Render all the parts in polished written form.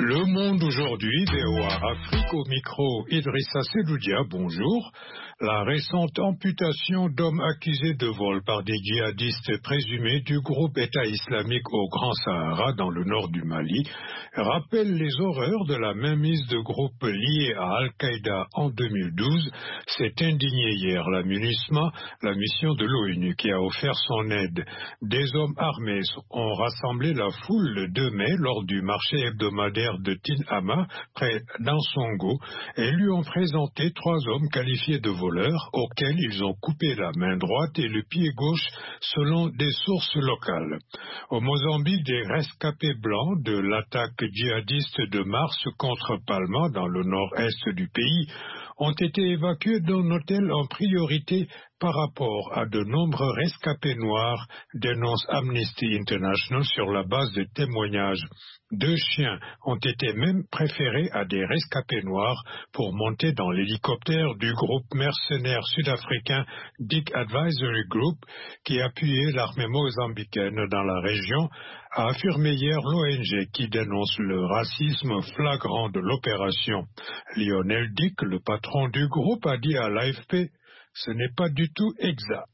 Le Monde aujourd'hui, VOA Afrique au micro, Idrissa Sedoudia, bonjour. La récente amputation d'hommes accusés de vol par des djihadistes présumés du groupe État islamique au Grand Sahara dans le nord du Mali rappelle les horreurs de la mainmise de groupes liés à Al-Qaïda en 2012. S'est indigné hier la MINUSMA, la mission de l'ONU qui a offert son aide. Des hommes armés ont rassemblé la foule le 2 mai lors du marché hebdomadaire de Tinhama, près d'Ansongo, et lui ont présenté 3 hommes qualifiés de voleurs auxquels ils ont coupé la main droite et le pied gauche selon des sources locales. Au Mozambique, des rescapés blancs de l'attaque djihadiste de mars contre Palma dans le nord-est du pays ont été évacués d'un hôtel en priorité par rapport à de nombreux rescapés noirs, dénonce Amnesty International sur la base de témoignages. 2 chiens ont été même préférés à des rescapés noirs pour monter dans l'hélicoptère du groupe mercenaire sud-africain Dick Advisory Group qui appuyait l'armée mozambicaine dans la région, a affirmé hier l'ONG qui dénonce le racisme flagrant de l'opération. Lionel Dick, le patron du groupe, a dit à l'AFP: ce n'est pas du tout exact.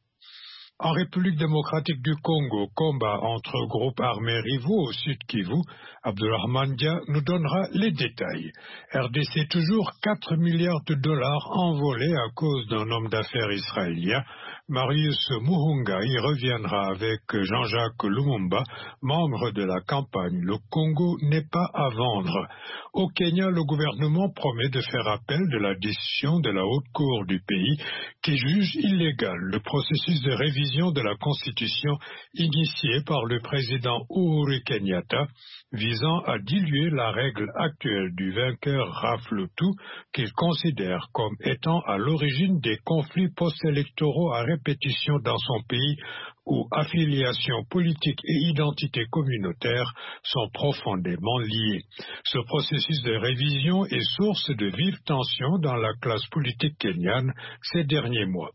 En République démocratique du Congo, combat entre groupes armés rivaux au sud Kivu, Abdulrahman Dia nous donnera les détails. RDC toujours 4 milliards de dollars envolés à cause d'un homme d'affaires israélien. Marius Muhunga y reviendra avec Jean-Jacques Lumumba, membre de la campagne. Le Congo n'est pas à vendre. Au Kenya, le gouvernement promet de faire appel de la décision de la haute cour du pays qui juge illégal le processus de révision de la Constitution initié par le président Uhuru Kenyatta, visant à diluer la règle actuelle du vainqueur rafle tout, qu'il considère comme étant à l'origine des conflits post-électoraux à répétition dans son pays où affiliation politique et identité communautaire sont profondément liées. Ce processus de révision est source de vives tensions dans la classe politique kenyane ces derniers mois.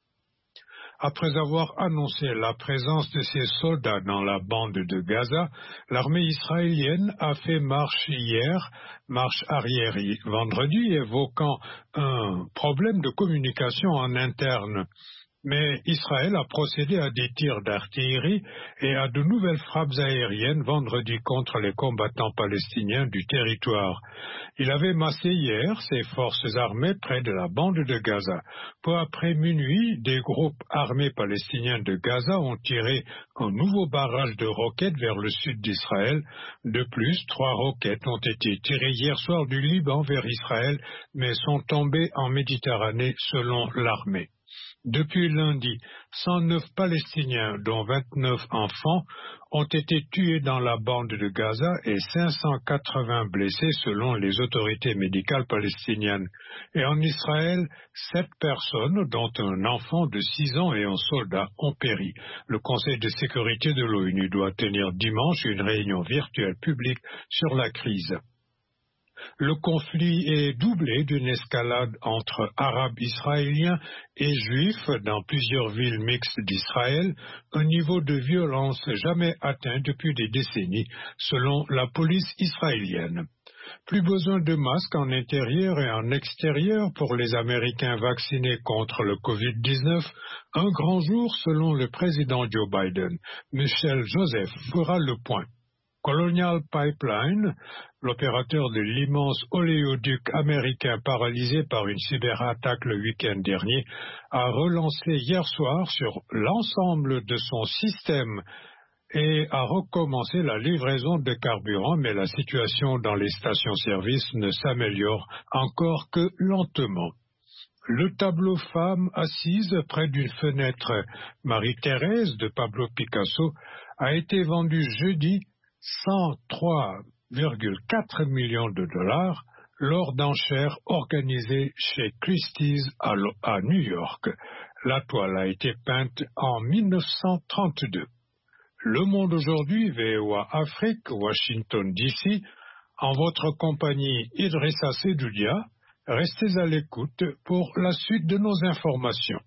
Après avoir annoncé la présence de ses soldats dans la bande de Gaza, l'armée israélienne a fait marche arrière vendredi, évoquant un problème de communication en interne. Mais Israël a procédé à des tirs d'artillerie et à de nouvelles frappes aériennes vendredi contre les combattants palestiniens du territoire. Il avait massé hier ses forces armées près de la bande de Gaza. Peu après minuit, des groupes armés palestiniens de Gaza ont tiré un nouveau barrage de roquettes vers le sud d'Israël. De plus, 3 roquettes ont été tirées hier soir du Liban vers Israël, mais sont tombées en Méditerranée selon l'armée. Depuis lundi, 109 Palestiniens, dont 29 enfants, ont été tués dans la bande de Gaza et 580 blessés selon les autorités médicales palestiniennes. Et en Israël, 7 personnes, dont un enfant de 6 ans et un soldat, ont péri. Le Conseil de sécurité de l'ONU doit tenir dimanche une réunion virtuelle publique sur la crise. Le conflit est doublé d'une escalade entre Arabes israéliens et Juifs dans plusieurs villes mixtes d'Israël, un niveau de violence jamais atteint depuis des décennies, selon la police israélienne. Plus besoin de masques en intérieur et en extérieur pour les Américains vaccinés contre le Covid-19. Un grand jour selon le président Joe Biden. Michel Joseph fera le point. Colonial Pipeline, l'opérateur de l'immense oléoduc américain paralysé par une cyberattaque le week-end dernier, a relancé hier soir sur l'ensemble de son système et a recommencé la livraison de carburant, mais la situation dans les stations-service ne s'améliore encore que lentement. Le tableau femme assise près d'une fenêtre Marie-Thérèse de Pablo Picasso a été vendu jeudi 103,4 millions de dollars lors d'enchères organisées chez Christie's à New York. La toile a été peinte en 1932. Le Monde aujourd'hui, VOA Afrique, Washington DC, en votre compagnie Idrissa Sedoudia, restez à l'écoute pour la suite de nos informations.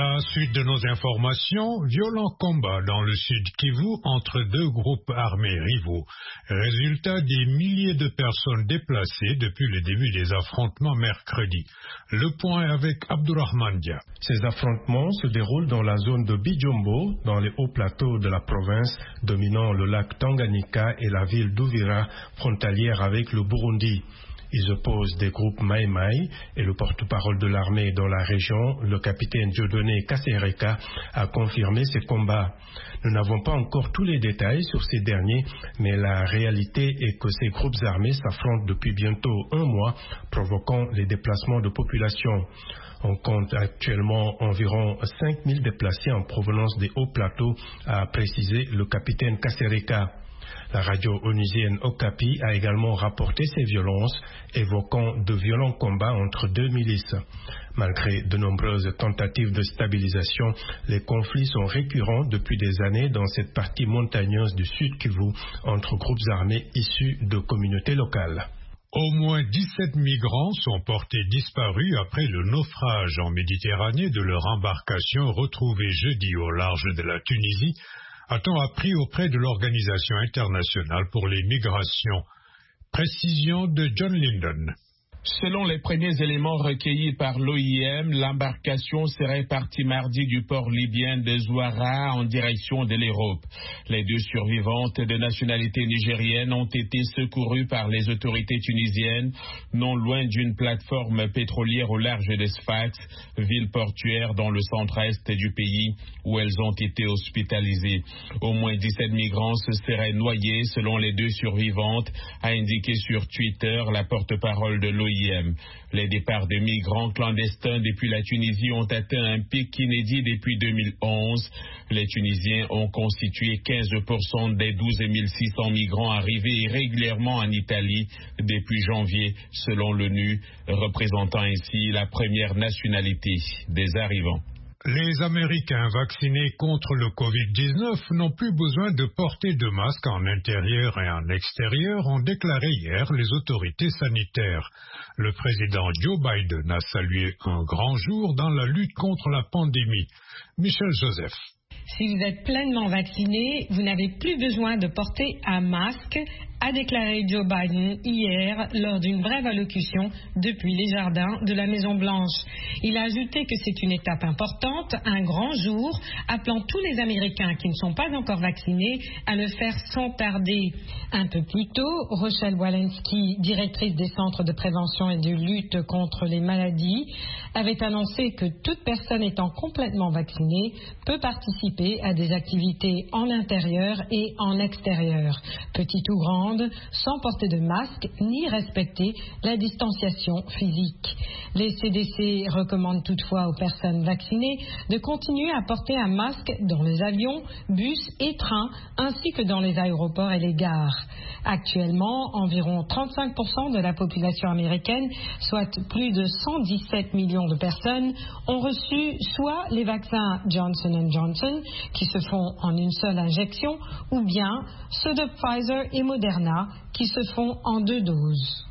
La suite de nos informations, violent combat dans le sud Kivu entre deux groupes armés rivaux. Résultat, des milliers de personnes déplacées depuis le début des affrontements mercredi. Le point avec Abdourahmane Dia. Ces affrontements se déroulent dans la zone de Bijombo, dans les hauts plateaux de la province, dominant le lac Tanganyika et la ville d'Uvira, frontalière avec le Burundi. Ils opposent des groupes Mai Mai et le porte-parole de l'armée dans la région, le capitaine Dieudonné Kasereka, a confirmé ces combats. Nous n'avons pas encore tous les détails sur ces derniers, mais la réalité est que ces groupes armés s'affrontent depuis bientôt un mois, provoquant les déplacements de population. On compte actuellement environ 5000 déplacés en provenance des hauts plateaux, a précisé le capitaine Kasereka. La radio onusienne Okapi a également rapporté ces violences, évoquant de violents combats entre deux milices. Malgré de nombreuses tentatives de stabilisation, les conflits sont récurrents depuis des années dans cette partie montagneuse du Sud Kivu entre groupes armés issus de communautés locales. Au moins 17 migrants sont portés disparus après le naufrage en Méditerranée de leur embarcation retrouvée jeudi au large de la Tunisie, a-t-on appris auprès de l'Organisation internationale pour les migrations. Précision de John Linden. Selon les premiers éléments recueillis par l'OIM, l'embarcation serait partie mardi du port libyen de Zouara en direction de l'Europe. Les deux survivantes de nationalité nigérienne ont été secourues par les autorités tunisiennes, non loin d'une plateforme pétrolière au large de Sfax, ville portuaire dans le centre-est du pays, où elles ont été hospitalisées. Au moins 17 migrants se seraient noyés, selon les deux survivantes, a indiqué sur Twitter la porte-parole de l'OIM. Les départs de migrants clandestins depuis la Tunisie ont atteint un pic inédit depuis 2011. Les Tunisiens ont constitué 15% des 12 600 migrants arrivés irrégulièrement en Italie depuis janvier, selon l'ONU, représentant ainsi la première nationalité des arrivants. Les Américains vaccinés contre le Covid-19 n'ont plus besoin de porter de masque en intérieur et en extérieur, ont déclaré hier les autorités sanitaires. Le président Joe Biden a salué un grand jour dans la lutte contre la pandémie. Michel Joseph. Si vous êtes pleinement vacciné, vous n'avez plus besoin de porter un masque, a déclaré Joe Biden hier lors d'une brève allocution depuis les jardins de la Maison-Blanche. Il a ajouté que c'est une étape importante, un grand jour, appelant tous les Américains qui ne sont pas encore vaccinés à le faire sans tarder. Un peu plus tôt, Rochelle Walensky, directrice des centres de prévention et de lutte contre les maladies, avait annoncé que toute personne étant complètement vaccinée peut participer à des activités en intérieur et en extérieur, petite ou grande, sans porter de masque ni respecter la distanciation physique. Les CDC recommandent toutefois aux personnes vaccinées de continuer à porter un masque dans les avions, bus et trains, ainsi que dans les aéroports et les gares. Actuellement, environ 35% de la population américaine, soit plus de 117 millions de personnes, ont reçu soit les vaccins Johnson & Johnson, qui se font en une seule injection, ou bien ceux de Pfizer et Moderna, qui se font en 2 doses.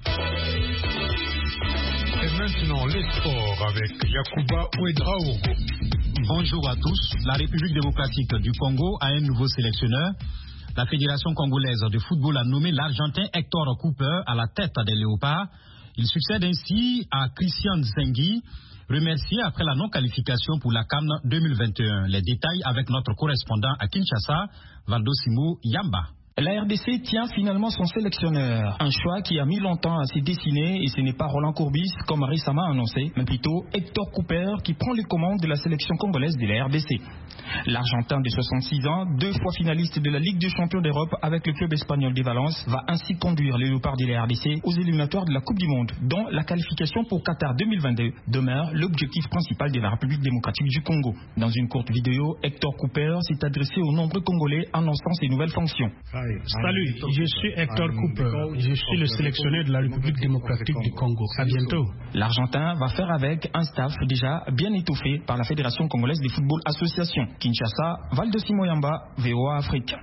Et maintenant, les sports avec Yacouba Ouedraogo. Bonjour à tous. La République démocratique du Congo a un nouveau sélectionneur. La Fédération congolaise de football a nommé l'Argentin Hector Cooper à la tête des Léopards. Il succède ainsi à Christian Zengi, remercié après la non-qualification pour la CAN 2021. Les détails avec notre correspondant à Kinshasa, Valdosimo Yamba. La RDC tient finalement son sélectionneur. Un choix qui a mis longtemps à se dessiner et ce n'est pas Roland Courbis comme récemment annoncé, mais plutôt Hector Cooper qui prend les commandes de la sélection congolaise de la RDC. L'Argentin de 66 ans, 2 fois finaliste de la Ligue des champions d'Europe avec le club espagnol de Valence, va ainsi conduire les Léopards de la RDC aux éliminatoires de la Coupe du Monde, dont la qualification pour Qatar 2022 demeure l'objectif principal de la République démocratique du Congo. Dans une courte vidéo, Hector Cooper s'est adressé aux nombreux Congolais annonçant ses nouvelles fonctions. Salut, je suis Hector Cooper. Je suis le sélectionneur de la République démocratique du Congo. À bientôt. L'Argentin va faire avec un staff déjà bien étoffé par la Fédération congolaise de football association. Kinshasa, Valdosimo Yamba, VOA Afrique.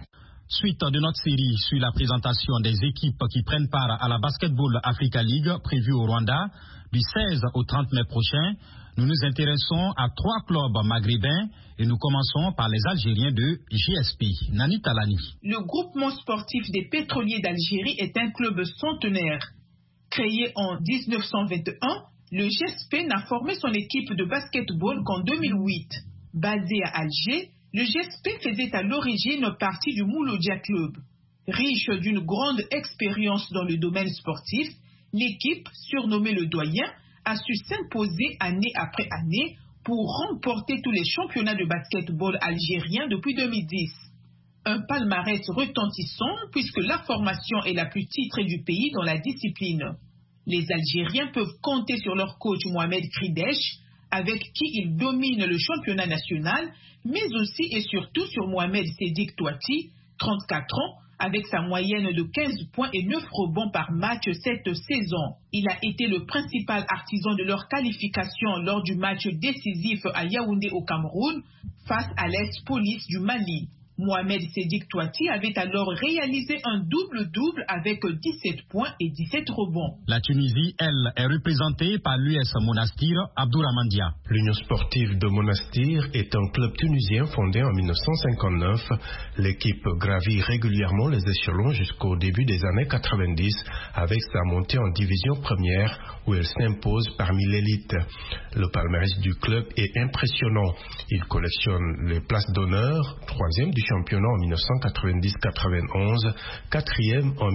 Suite de notre série sur la présentation des équipes qui prennent part à la Basketball Africa League prévue au Rwanda du 16 au 30 mai prochain, nous nous intéressons à 3 clubs maghrébins et nous commençons par les Algériens de GSP. Nani Talani. Le groupement sportif des pétroliers d'Algérie est un club centenaire. Créé en 1921, le GSP n'a formé son équipe de basketball qu'en 2008. Basé à Alger, le GSP faisait à l'origine partie du Mouloudia Club. Riche d'une grande expérience dans le domaine sportif, l'équipe, surnommée le Doyen, a su s'imposer année après année pour remporter tous les championnats de basketball algériens depuis 2010. Un palmarès retentissant puisque la formation est la plus titrée du pays dans la discipline. Les Algériens peuvent compter sur leur coach Mohamed Kridesh, avec qui ils dominent le championnat national, mais aussi et surtout sur Mohamed Sedik Touati, 34 ans, avec sa moyenne de 15 points et 9 rebonds par match cette saison. Il a été le principal artisan de leur qualification lors du match décisif à Yaoundé au Cameroun, face à l'Est Police du Mali. Mohamed Sedik Touati avait alors réalisé un double-double avec 17 points et 17 rebonds. La Tunisie, elle, est représentée par l'US Monastir Abdourahmane Dia. L'Union sportive de Monastir est un club tunisien fondé en 1959. L'équipe gravit régulièrement les échelons jusqu'au début des années 90 avec sa montée en division première où elle s'impose parmi l'élite. Le palmarès du club est impressionnant. Il collectionne les places d'honneur, 3e du championnat en 1990-91, 4e en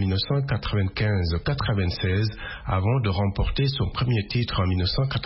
1995-96, avant de remporter son premier titre en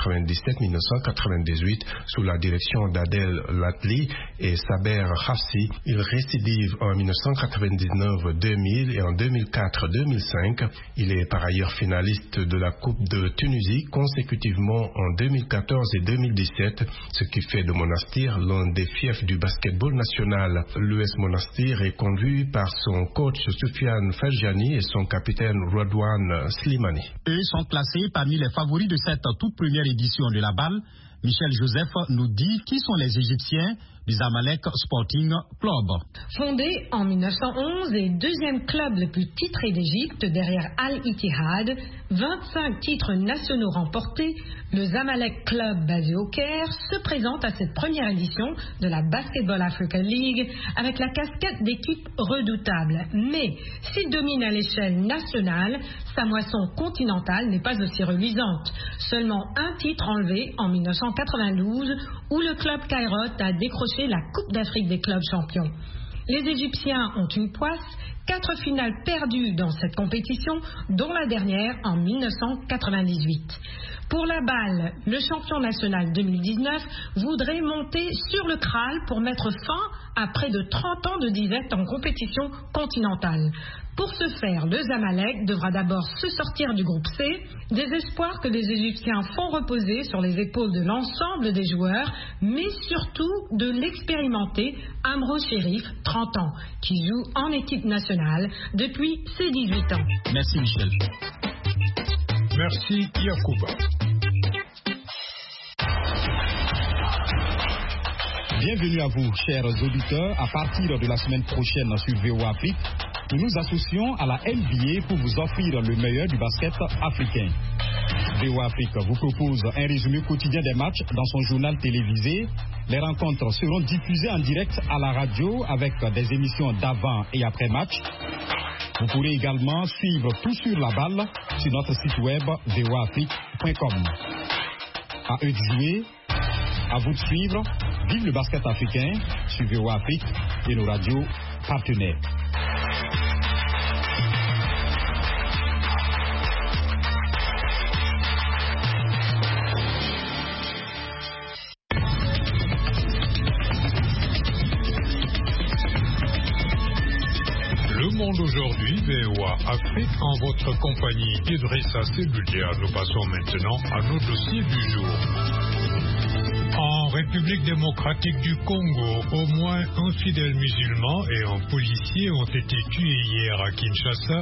1997-1998 sous la direction d'Adel Latli et Saber Hafsi. Il récidive en 1999-2000 et en 2004-2005. Il est par ailleurs finaliste de la Coupe de Tunisie consécutivement en 2014 et 2017, ce qui fait de Monastir l'un des fiefs du basketball national. L'US Monastir est conduit par son coach Soufiane Ferjani et son capitaine Radouane Slimani. Eux sont classés parmi les favoris de cette toute première édition de la balle. Michel Joseph nous dit qui sont les Égyptiens du Zamalek Sporting Club. Fondé en 1911 et deuxième club le plus titré d'Égypte derrière Al-Ittihad, 25 titres nationaux remportés, le Zamalek Club basé au Caire se présente à cette première édition de la Basketball Africa League avec la casquette d'équipe redoutable. Mais s'il domine à l'échelle nationale, sa moisson continentale n'est pas aussi reluisante. Seulement un titre enlevé en 1992 où le club Cairo a décroché la Coupe d'Afrique des clubs champions. Les Égyptiens ont une poisse, 4 finales perdues dans cette compétition, dont la dernière en 1998. Pour la balle, le champion national 2019 voudrait monter sur le Kral pour mettre fin à près de 30 ans de disette en compétition continentale. Pour ce faire, le Zamalek devra d'abord se sortir du groupe C, des espoirs que les Égyptiens font reposer sur les épaules de l'ensemble des joueurs, mais surtout de l'expérimenté Amro Sherif, 30 ans, qui joue en équipe nationale depuis ses 18 ans. Merci Michel. Merci Yacouba. Bienvenue à vous, chers auditeurs. À partir de la semaine prochaine sur VOA Afrique, nous nous associons à la NBA pour vous offrir le meilleur du basket africain. VOA Afrique vous propose un résumé quotidien des matchs dans son journal télévisé. Les rencontres seront diffusées en direct à la radio avec des émissions d'avant et après match. Vous pourrez également suivre tout sur la balle sur notre site web voaafrique.com. À eux de jouer, à vous de suivre. Vive le basket africain sur VOA Afrique et nos radios partenaires. Le monde aujourd'hui, VOA Afrique, en votre compagnie Idrissa Seloudia. Nous passons maintenant à nos dossiers du jour. En République démocratique du Congo, au moins un fidèle musulman et un policier ont été tués hier à Kinshasa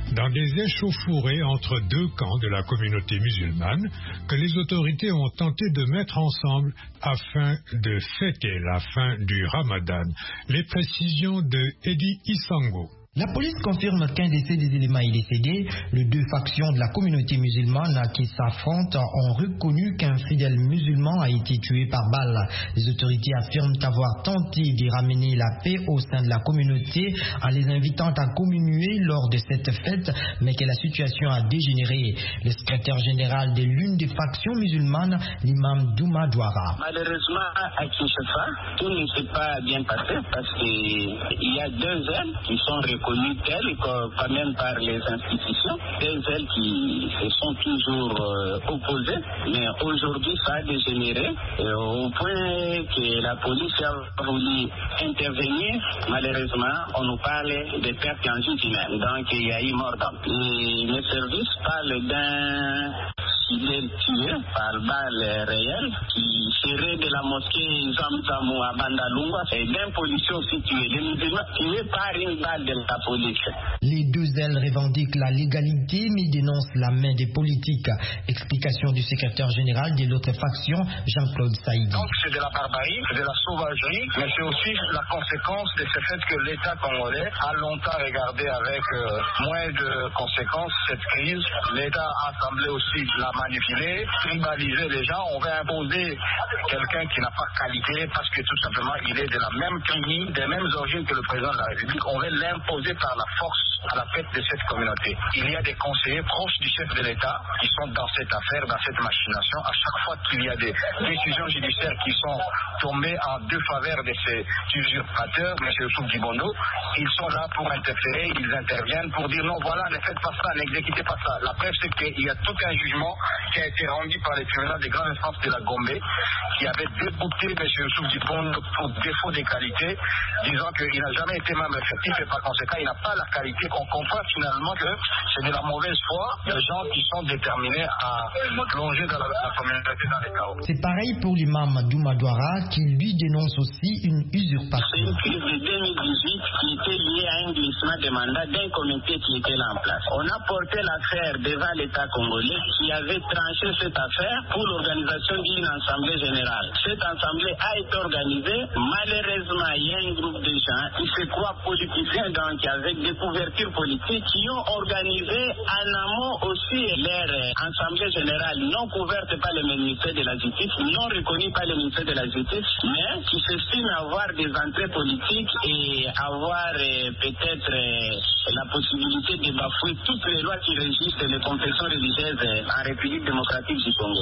dans des échauffourées entre deux camps de la communauté musulmane que les autorités ont tenté de mettre ensemble afin de fêter la fin du Ramadan. Les précisions de Eddie Isango. La police confirme qu'un de ces éléments est décédé. Les deux factions de la communauté musulmane qui s'affrontent ont reconnu qu'un fidèle musulman a été tué par balle. Les autorités affirment avoir tenté de ramener la paix au sein de la communauté en les invitant à communier lors de cette fête, mais que la situation a dégénéré. Le secrétaire général de l'une des factions musulmanes, l'imam Douma Douara. Malheureusement, à Kinshasa, tout ne s'est pas bien passé parce qu'il y a deux ailes qui sont reconnues telles quand même par les institutions, des ailes qui se sont toujours opposées, mais aujourd'hui ça a dégénéré au point que la police a voulu intervenir. Malheureusement, on nous parle de pertes en vie humaine, donc il y a eu mort d'homme. Les services parlent d'un fidèle tué par balle réelle qui serait de la mosquée Zamzamou à Bandalunga et d'un policier aussi tué. Les musulmans tués par une balle de la police. Les deux ailes revendiquent la légalité mais dénoncent la main des politiques. Explication du secrétaire général de l'autre faction, Jean-Claude Saïdi. Donc c'est de la barbarie, c'est de la sauvagerie, mais c'est aussi la conséquence de ce fait que l'État congolais a longtemps regardé avec moins de conséquences cette crise. L'État a semblé aussi la manipuler, tribaliser les gens. On va imposer quelqu'un qui n'a pas qualité parce que tout simplement il est de la même famille, des mêmes origines que le président de la République. On va l'imposer par la force à la tête de cette communauté. Il y a des conseillers proches du chef de l'État qui sont dans cette affaire, dans cette machination. À chaque fois qu'il y a des décisions judiciaires qui sont tombées en défaveur de ces usurpateurs, M. Youssouf Dibondo, ils sont là pour interférer, ils interviennent pour dire non, voilà, ne faites pas ça, n'exécutez pas ça. La preuve, c'est qu'il y a tout un jugement qui a été rendu par les tribunaux des grandes instances de la Gombe qui avait débouté M. Youssouf Dibondo pour défaut de qualité, disant qu'il n'a jamais été membre effectif et par conséquent, il n'a pas la qualité. On comprend finalement que c'est de la mauvaise foi de gens qui sont déterminés à plonger dans la communauté dans les chaos. C'est pareil pour l'imam Douma Douara qui lui dénonce aussi une usurpation. C'est une crise de 2018 qui était liée à un glissement de mandat d'un comité qui était là en place. On a porté l'affaire devant l'État congolais qui avait tranché cette affaire pour l'organisation d'une assemblée générale. Cette assemblée a été organisée. Malheureusement, il y a un groupe de gens qui se croient politiciens, donc avec des couvertures politiques, qui ont organisé en amont aussi leur assemblée générale non couverte par le ministère de la Justice, non reconnue par le ministère de la Justice, mais qui s'estiment avoir des entrées politiques et avoir peut-être la possibilité de bafouer toutes les lois qui régissent les confessions religieuses en République démocratique du Congo.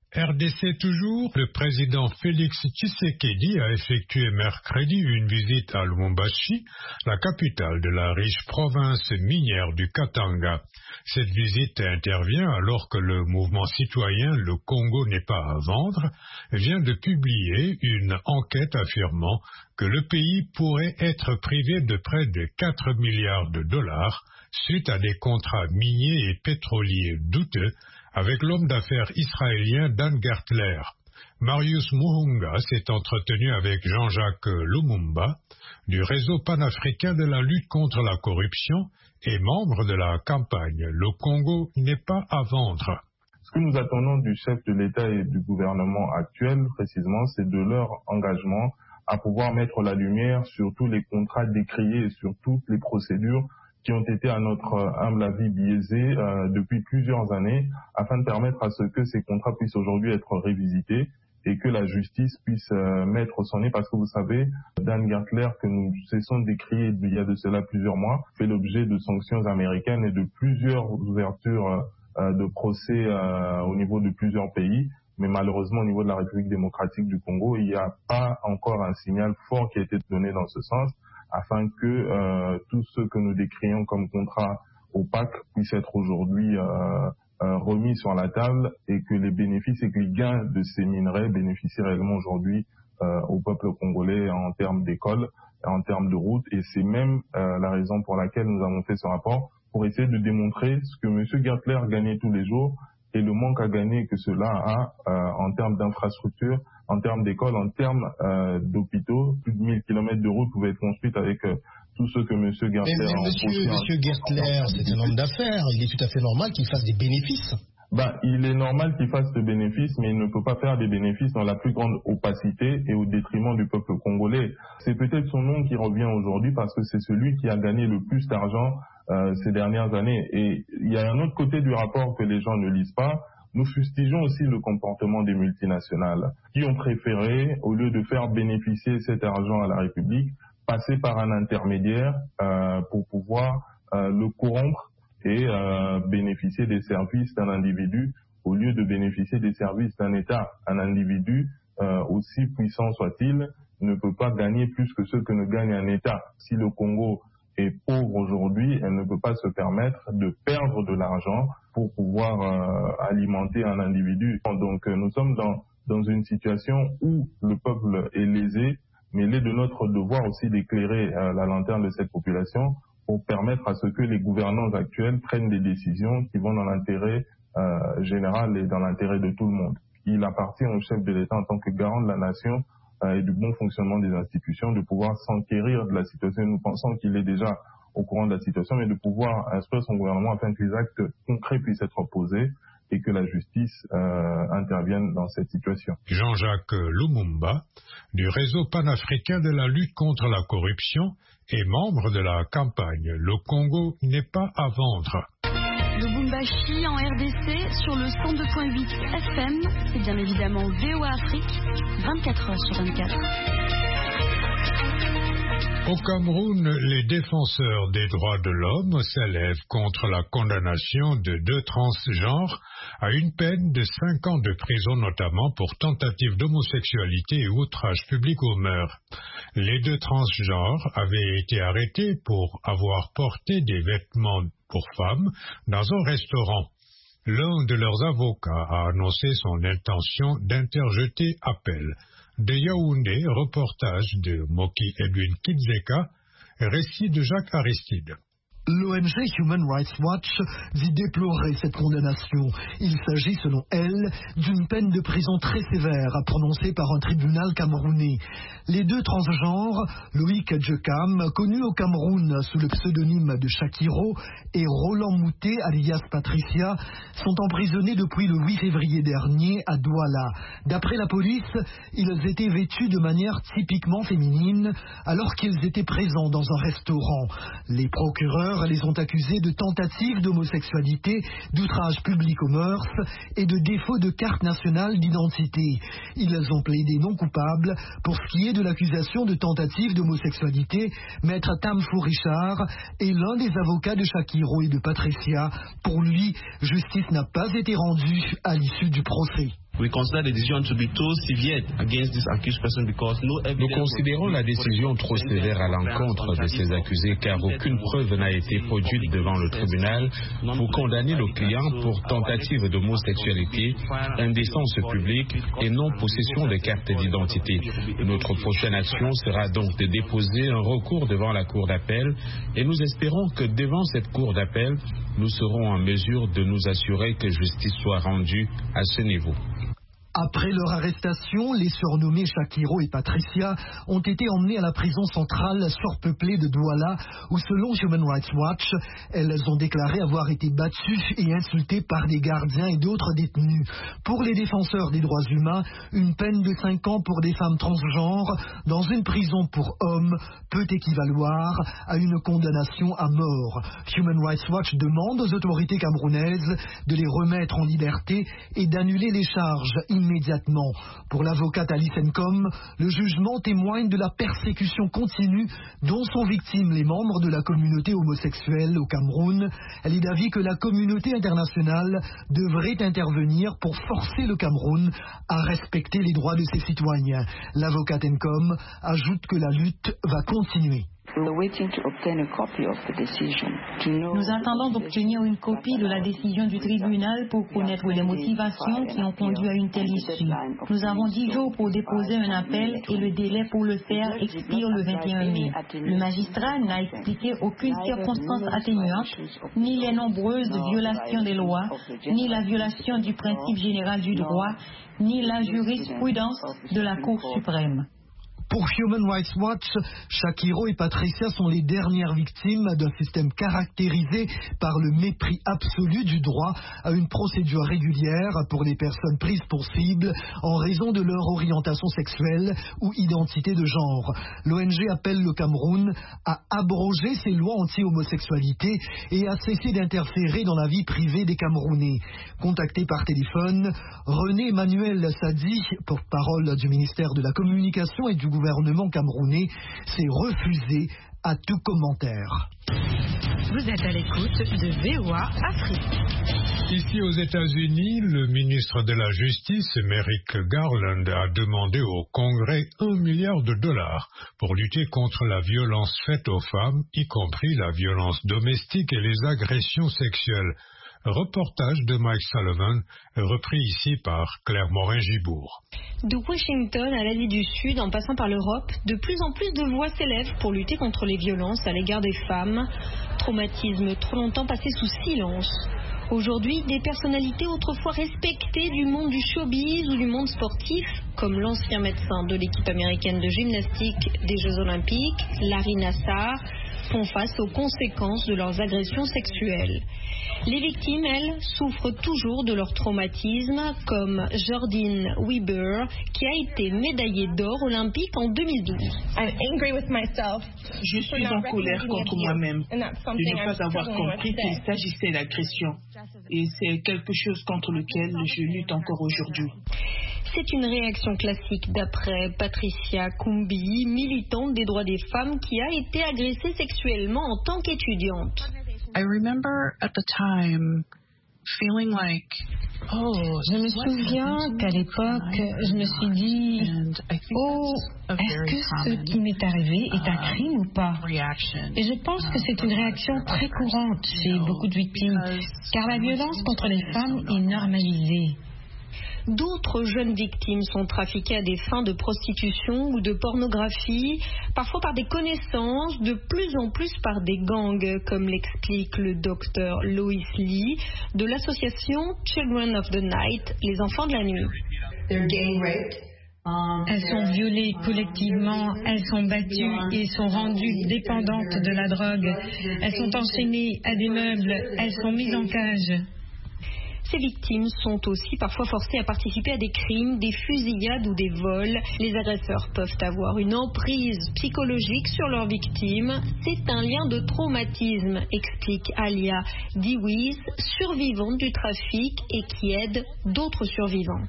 RDC toujours, le président Félix Tshisekedi a effectué mercredi une visite à Lubumbashi, la capitale de la riche province minière du Katanga. Cette visite intervient alors que le mouvement citoyen Le Congo n'est pas à vendre vient de publier une enquête affirmant que le pays pourrait être privé de près de 4 milliards de dollars suite à des contrats miniers et pétroliers douteux avec l'homme d'affaires israélien Dan Gertler. Marius Muhunga s'est entretenu avec Jean-Jacques Lumumba du réseau panafricain de la lutte contre la corruption et membre de la campagne « Le Congo n'est pas à vendre ». Ce que nous attendons du chef de l'État et du gouvernement actuel, précisément, c'est de leur engagement à pouvoir mettre la lumière sur tous les contrats décriés et sur toutes les procédures qui ont été à notre humble avis biaisés depuis plusieurs années, afin de permettre à ce que ces contrats puissent aujourd'hui être révisités et que la justice puisse mettre son nez, parce que vous savez, Dan Gertler, que nous cessons d'écrire il y a de cela plusieurs mois, fait l'objet de sanctions américaines et de plusieurs ouvertures de procès au niveau de plusieurs pays. Mais malheureusement, au niveau de la République démocratique du Congo, il n'y a pas encore un signal fort qui a été donné dans ce sens, afin que tout ce que nous décrions comme contrat opaque puisse être aujourd'hui remis sur la table et que les bénéfices et que les gains de ces minerais bénéficient réellement aujourd'hui au peuple congolais en termes d'écoles, en termes de routes. Et c'est même la raison pour laquelle nous avons fait ce rapport, pour essayer de démontrer ce que M. Gertler gagnait tous les jours et le manque à gagner que cela a en termes d'infrastructures, en termes d'écoles, en termes d'hôpitaux. Plus de 1000 km de routes pouvaient être construites avec tout tout ce que M. Gertler a reproché. Monsieur Gertler, c'est un homme d'affaires, il est tout à fait normal qu'il fasse des bénéfices. Il est normal qu'il fasse des bénéfices, mais il ne peut pas faire des bénéfices dans la plus grande opacité et au détriment du peuple congolais. C'est peut-être son nom qui revient aujourd'hui parce que c'est celui qui a gagné le plus d'argent ces dernières années. Et il y a un autre côté du rapport que les gens ne lisent pas. Nous fustigeons aussi le comportement des multinationales qui ont préféré, au lieu de faire bénéficier cet argent à la République, passer par un intermédiaire pour pouvoir le corrompre et bénéficier des services d'un individu au lieu de bénéficier des services d'un État. Un individu, aussi puissant soit-il, ne peut pas gagner plus que ce que ne gagne un État. Si le Congo est pauvre aujourd'hui, elle ne peut pas se permettre de perdre de l'argent pour pouvoir alimenter un individu. Donc nous sommes dans une situation où le peuple est lésé, mais il est de notre devoir aussi d'éclairer la lanterne de cette population pour permettre à ce que les gouvernants actuels prennent des décisions qui vont dans l'intérêt général et dans l'intérêt de tout le monde. Il appartient au chef de l'État en tant que garant de la nation et du bon fonctionnement des institutions de pouvoir s'enquérir de la situation. Nous pensons qu'il est déjà au courant de la situation, mais de pouvoir instruire son gouvernement afin que les actes concrets puissent être posés et que la justice intervienne dans cette situation. Jean-Jacques Lumumba, du réseau panafricain de la lutte contre la corruption et membre de la campagne « Le Congo n'est pas à vendre ». Lubumbashi en RDC sur le 102.8 FM, c'est bien évidemment VOA Afrique, 24 heures sur 24. Au Cameroun, les défenseurs des droits de l'homme s'élèvent contre la condamnation de 2 transgenres à une peine de 5 ans de prison, notamment pour tentative d'homosexualité et outrage public aux mœurs. Les 2 transgenres avaient été arrêtés pour avoir porté des vêtements pour femmes dans un restaurant. L'un de leurs avocats a annoncé son intention d'interjeter appel. De Yaoundé, reportage de Moki Edwin Kidzeka, récit de Jacques Aristide. L'ONG Human Rights Watch dit déplorer cette condamnation. Il s'agit, selon elle, d'une peine de prison très sévère prononcée par un tribunal camerounais. Les 2 transgenres, Loïc Djekam, connu au Cameroun sous le pseudonyme de Shakiro, et Roland Moutet, alias Patricia, sont emprisonnés depuis le 8 février dernier à Douala. D'après la police, ils étaient vêtus de manière typiquement féminine alors qu'ils étaient présents dans un restaurant. Les procureurs les ont accusés de tentative d'homosexualité, d'outrage public aux mœurs et de défaut de carte nationale d'identité. Ils ont plaidé non coupables. Pour ce qui est de l'accusation de tentative d'homosexualité, maître Tamfo Richard est l'un des avocats de Shakiro et de Patricia. Pour lui, justice n'a pas été rendue à l'issue du procès. Nous considérons la décision trop sévère à l'encontre de ces accusés car aucune preuve n'a été produite devant le tribunal pour condamner le client pour tentative d'homosexualité, indécence publique et non-possession de carte d'identité. Notre prochaine action sera donc de déposer un recours devant la Cour d'appel et nous espérons que devant cette Cour d'appel, nous serons en mesure de nous assurer que justice soit rendue à ce niveau. Après leur arrestation, les surnommés Shakiro et Patricia ont été emmenés à la prison centrale surpeuplée de Douala où, selon Human Rights Watch, elles ont déclaré avoir été battues et insultées par des gardiens et d'autres détenus. Pour les défenseurs des droits humains, une peine de 5 ans pour des femmes transgenres dans une prison pour hommes peut équivaloir à une condamnation à mort. Human Rights Watch demande aux autorités camerounaises de les remettre en liberté et d'annuler les charges immédiatement. Pour l'avocate Alice Nkom, le jugement témoigne de la persécution continue dont sont victimes les membres de la communauté homosexuelle au Cameroun. Elle est d'avis que la communauté internationale devrait intervenir pour forcer le Cameroun à respecter les droits de ses citoyens. L'avocate Nkom ajoute que la lutte va continuer. Nous attendons d'obtenir une copie de la décision du tribunal pour connaître les motivations qui ont conduit à une telle issue. Nous avons 10 jours pour déposer un appel et le délai pour le faire expire le 21 mai. Le magistrat n'a expliqué aucune circonstance atténuante, ni les nombreuses violations des lois, ni la violation du principe général du droit, ni la jurisprudence de la Cour suprême. Pour Human Rights Watch, Shakiro et Patricia sont les dernières victimes d'un système caractérisé par le mépris absolu du droit à une procédure régulière pour les personnes prises pour cible en raison de leur orientation sexuelle ou identité de genre. L'ONG appelle le Cameroun à abroger ses lois anti-homosexualité et à cesser d'interférer dans la vie privée des Camerounais. Contacté par téléphone, René Emmanuel Sadi, porte-parole du ministère de la Communication et du gouvernement camerounais, s'est refusé à tout commentaire. Vous êtes à l'écoute de VOA Afrique. Ici aux États-Unis, le ministre de la Justice, Merrick Garland, a demandé au Congrès $1 milliard pour lutter contre la violence faite aux femmes, y compris la violence domestique et les agressions sexuelles. Reportage de Mike Sullivan, repris ici par Claire Morin-Gibourg. De Washington à l'Asie du Sud, en passant par l'Europe, de plus en plus de voix s'élèvent pour lutter contre les violences à l'égard des femmes. Traumatisme trop longtemps passé sous silence. Aujourd'hui, des personnalités autrefois respectées du monde du showbiz ou du monde sportif, comme l'ancien médecin de l'équipe américaine de gymnastique des Jeux Olympiques, Larry Nassar, font face aux conséquences de leurs agressions sexuelles. Les victimes, elles, souffrent toujours de leur traumatisme, comme Jordine Weber, qui a été médaillée d'or olympique en 2012. Je suis en colère contre moi-même de ne pas avoir compris qu'il s'agissait d'agression. Et c'est quelque chose contre lequel je lutte encore aujourd'hui. C'est une réaction classique d'après Patricia Kumbi, militante des droits des femmes qui a été agressée sexuellement en tant qu'étudiante. Je me souviens qu'à l'époque, je me suis dit, est-ce que ce qui m'est arrivé est un crime ou pas? Et je pense que c'est une réaction très courante chez beaucoup de victimes, car la violence contre les femmes est normalisée. D'autres jeunes victimes sont trafiquées à des fins de prostitution ou de pornographie, parfois par des connaissances, de plus en plus par des gangs, comme l'explique le docteur Lois Lee de l'association Children of the Night, les enfants de la nuit. Elles sont violées collectivement, elles sont battues et sont rendues dépendantes de la drogue. Elles sont enchaînées à des meubles, elles sont mises en cage. Ces victimes sont aussi parfois forcées à participer à des crimes, des fusillades ou des vols. Les agresseurs peuvent avoir une emprise psychologique sur leurs victimes. C'est un lien de traumatisme, explique Alia Diwis, survivante du trafic et qui aide d'autres survivants.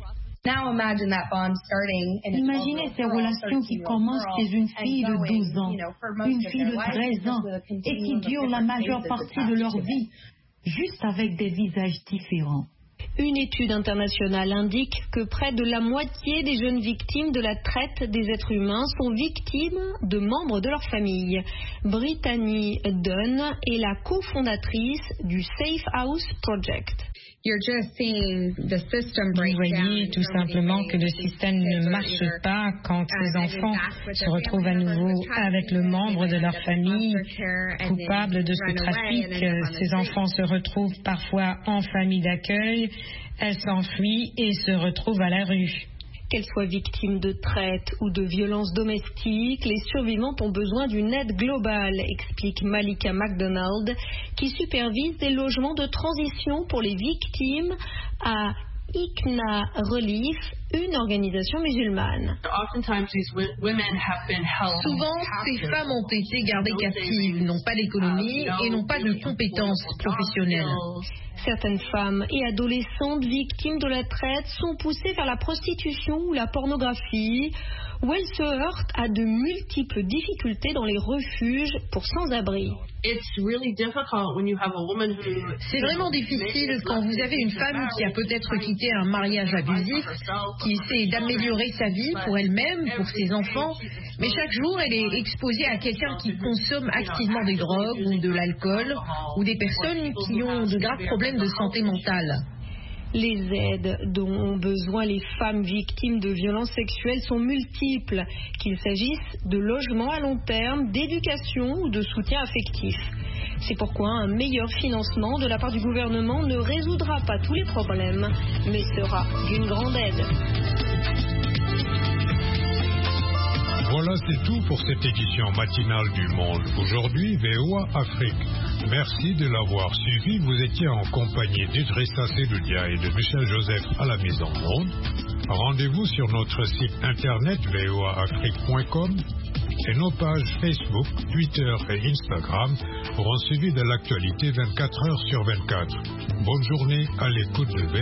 Imaginez ces relations qui commencent chez une fille de 12 ans, une fille de 13 ans et qui durent la majeure partie de leur vie, juste avec des visages différents. Une étude internationale indique que près de la moitié des jeunes victimes de la traite des êtres humains sont victimes de membres de leur famille. Brittany Dunn est la cofondatrice du Safe House Project. Vous voyez tout simplement que le système ne marche pas quand ces enfants se retrouvent à nouveau avec le membre de leur famille coupable de ce trafic. Ces enfants se retrouvent parfois en famille d'accueil, elles s'enfuient et se retrouvent à la rue. Qu'elles soient victimes de traite ou de violences domestiques, les survivantes ont besoin d'une aide globale, explique Malika McDonald, qui supervise des logements de transition pour les victimes à ICNA Relief, une organisation musulmane. Souvent, ces femmes ont été gardées captives, n'ont pas d'économie et n'ont pas de compétences professionnelles. Certaines femmes et adolescentes victimes de la traite sont poussées vers la prostitution ou la pornographie, où elles se heurtent à de multiples difficultés dans les refuges pour sans-abri. C'est vraiment difficile quand vous avez une femme qui a peut-être quitté un mariage abusif, qui essaie d'améliorer sa vie pour elle-même, pour ses enfants, mais chaque jour elle est exposée à quelqu'un qui consomme activement des drogues ou de l'alcool, ou des personnes qui ont de graves problèmes de santé mentale. Les aides dont ont besoin les femmes victimes de violences sexuelles sont multiples, qu'il s'agisse de logement à long terme, d'éducation ou de soutien affectif. C'est pourquoi un meilleur financement de la part du gouvernement ne résoudra pas tous les problèmes, mais sera d'une grande aide. Voilà, c'est tout pour cette édition matinale du Monde. Aujourd'hui, VOA Afrique. Merci de l'avoir suivi. Vous étiez en compagnie d'Idrissa Seloudia et de Michel Joseph à la mise en onde. Rendez-vous sur notre site internet voaafrique.com et nos pages Facebook, Twitter et Instagram pour un suivi de l'actualité 24 heures sur 24. Bonne journée à l'écoute de VOA.